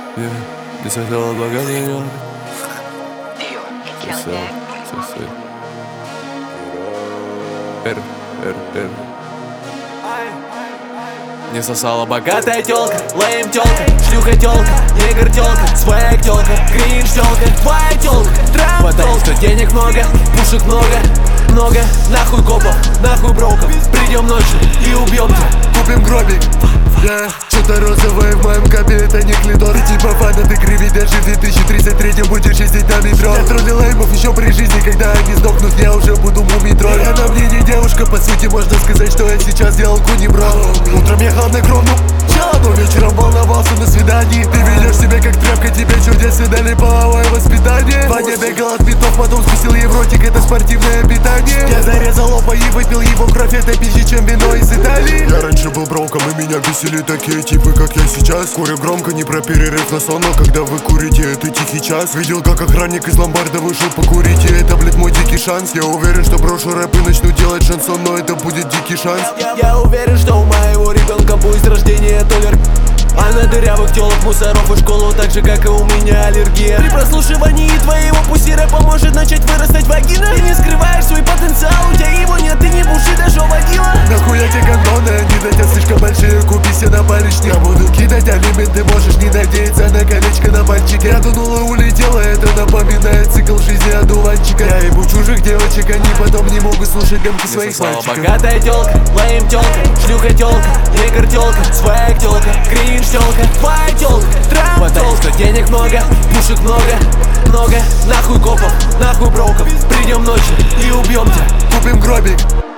Не сначала богатый. Не сосала богатая тёлка, лейм тёлка, шлюха тёлка, негр тёлка, свэг тёлка, кринж тёлка, твоя тёлка, трамп тёлка. Денег много, пушек много, нахуй копов, нахуй броков. Придем ночью и убьем тебя, купим гробик. Что-то розовое в моем капе, это не клитор. Ты типа фанаты криви, даже в 2033 будешь ездить на метро. Я тролли леймов еще при жизни, когда они сдохнут, я уже буду мумий-тролль. Она мне не девушка, по сути можно сказать, что я сейчас делал куни-бро. Утром я хладнокровно но вечером волновался на свидании. Ты ведешь себя как тряпка, тебе чудесно дали половое воспитание. Ваня бегал от битов, потом спустил ей в ротик, это спортивное питание. Я зарезал опа и выпил его кровь, это пизже, чем вино из Италии. Я раньше был броком, и меня бесили такие типы, как я сейчас. Курю громко, не про перерыв на сон, но когда вы курите, это тихий час. Видел, как охранник из ломбарда вышел покурить, и это, блядь, мой дикий шанс. Я уверен, что брошу рэп и начну делать шансон, но это будет дикий шанс. Я уверен, что у моего ребенка будет рождение толер. А на дырявых телок, мусоров и школу, так же, как и у меня аллергия. При прослушивании твоего пуси рэпа может начать вырастать вагина. Ты не скрываешь свой потенциал, у тебя его нет, ты не буши, даже водила. Нахуй эти гондоны, они дадят слишком большие, купи себе на паришь. Я буду кидать алимент, ты можешь не надеяться на колечко на пальчике. Я дунул и улетела, это напоминает цикл жизни одуванчика. Я ебу чужих девочек, они потом не могут слушать демки своих мальчиков. Богатая тёлка, лейм тёлка, шлюха тёлка, негр тёлка, свэг тёлка, кринж тёлка, твоя тёлка, трамп тёлка. Денег много, пушек много, нахуй копов, нахуй броков. Придем ночью и убьем тебя, купим гробик.